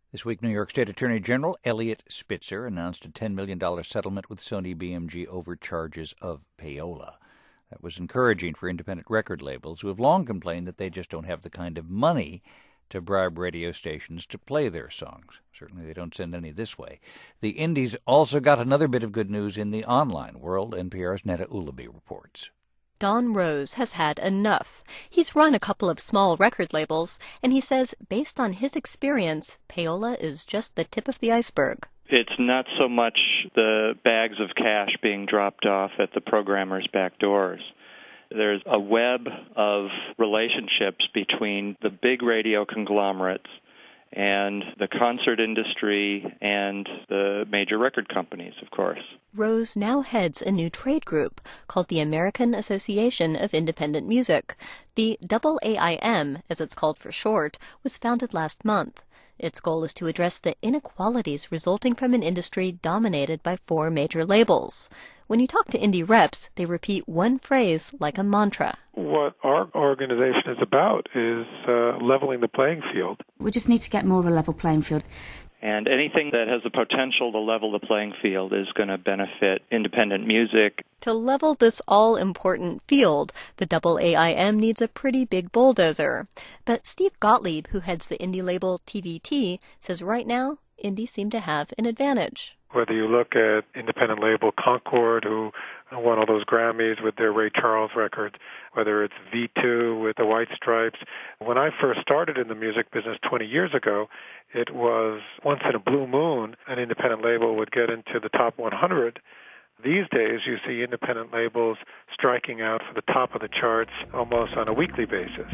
This week, New York State Attorney General Eliot Spitzer announced a $10 million settlement with Sony BMG over charges of payola. That was encouraging for independent record labels who have long complained that they just don't have the kind of money to bribe radio stations to play their songs. Certainly they don't send any this way. The Indies also got another bit of good news in the online world. NPR's Netta Ulaby reports. Don Rose has had enough. He's run a couple of small record labels, and he says, based on his experience, payola is just the tip of the iceberg. It's not so much the bags of cash being dropped off at the programmers' back doors. There's a web of relationships between the big radio conglomerates and the concert industry and the major record companies, of course. Rose now heads a new trade group called the American Association of Independent Music. The AAIM, as it's called for short, was founded last month. Its goal is to address the inequalities resulting from an industry dominated by 4 major labels. When you talk to indie reps, they repeat one phrase like a mantra. What our organization is about is leveling the playing field. We just need to get more of a level playing field. And anything that has the potential to level the playing field is going to benefit independent music. To level this all-important field, the AAIM needs a pretty big bulldozer. But Steve Gottlieb, who heads the indie label TVT, says right now, indies seem to have an advantage. Whether you look at independent label Concord, who won all those Grammys with their Ray Charles records, whether it's V2 with the White Stripes. When I first started in the music business 20 years ago, it was once in a blue moon an independent label would get into the top 100. These days, you see independent labels striking out for the top of the charts almost on a weekly basis.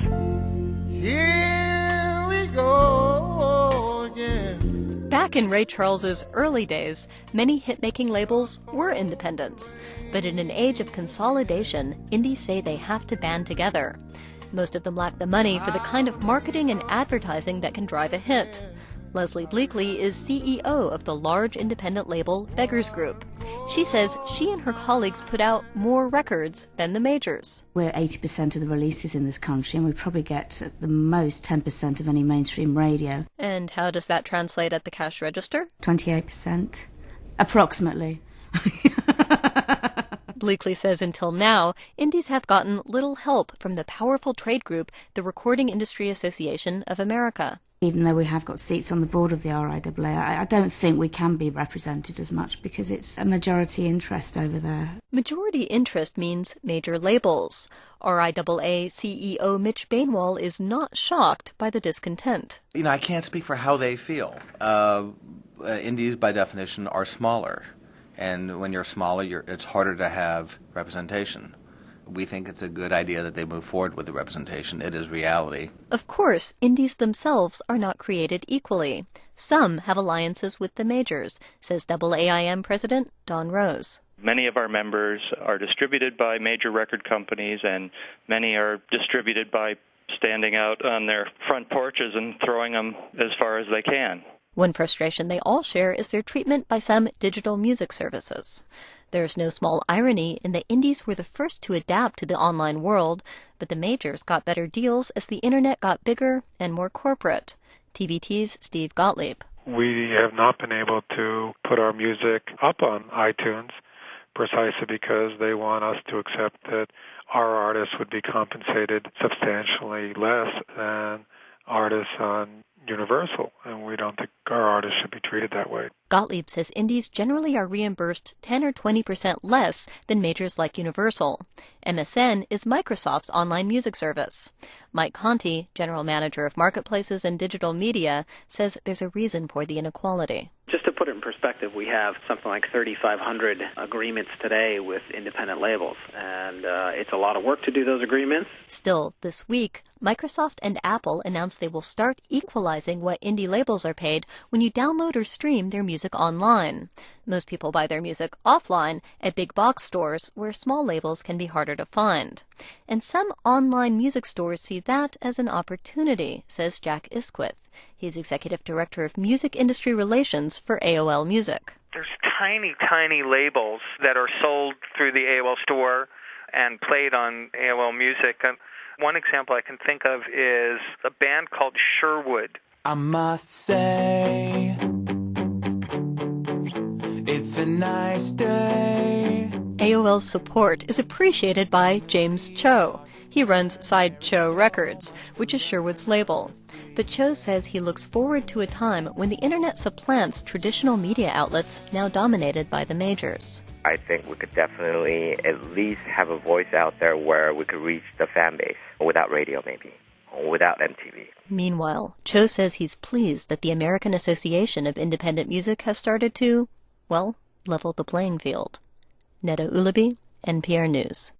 Here we go again. Back in Ray Charles's early days, many hit-making labels were independents. But in an age of consolidation, indies say they have to band together. Most of them lack the money for the kind of marketing and advertising that can drive a hit. Leslie Bleakley is CEO of the large independent label Beggars Group. She says she and her colleagues put out more records than the majors. We're 80% of the releases in this country, and we probably get at the most 10% of any mainstream radio. And how does that translate at the cash register? 28%, approximately. Bleakley says until now, indies have gotten little help from the powerful trade group, the Recording Industry Association of America. Even though we have got seats on the board of the RIAA, I don't think we can be represented as much because it's a majority interest over there. Majority interest means major labels. RIAA CEO Mitch Bainwall is not shocked by the discontent. I can't speak for how they feel. Indies, by definition, are smaller. And when you're smaller, it's harder to have representation. We think it's a good idea that they move forward with the representation. It is reality. Of course, indies themselves are not created equally. Some have alliances with the majors, says AAIM President Don Rose. Many of our members are distributed by major record companies, and many are distributed by standing out on their front porches and throwing them as far as they can. One frustration they all share is their treatment by some digital music services. There's no small irony in that indies were the first to adapt to the online world, but the majors got better deals as the internet got bigger and more corporate. TVT's Steve Gottlieb. We have not been able to put our music up on iTunes precisely because they want us to accept that our artists would be compensated substantially less than artists on Universal, and we don't think our artists should be treated that way. Gottlieb says indies generally are reimbursed 10 or 20% less than majors like Universal. MSN is Microsoft's online music service. Mike Conti, general manager of marketplaces and digital media, says there's a reason for the inequality. Just to put it in perspective, we have something like 3,500 agreements today with independent labels, and it's a lot of work to do those agreements. Still, this week, Microsoft and Apple announced they will start equalizing what indie labels are paid when you download or stream their music online. Most people buy their music offline at big box stores where small labels can be harder to find. And some online music stores see that as an opportunity, says Jack Isquith. He's executive director of music industry relations for AOL Music. There's tiny, tiny labels that are sold through the AOL store and played on AOL Music. One example I can think of is a band called Sherwood. I must say, it's a nice day. AOL's support is appreciated by James Cho. He runs Sideshow Records, which is Sherwood's label. But Cho says he looks forward to a time when the internet supplants traditional media outlets now dominated by the majors. I think we could definitely at least have a voice out there where we could reach the fan base, without radio maybe, or without MTV. Meanwhile, Cho says he's pleased that the American Association of Independent Music has started to, well, level the playing field. Neda Ulaby, NPR News.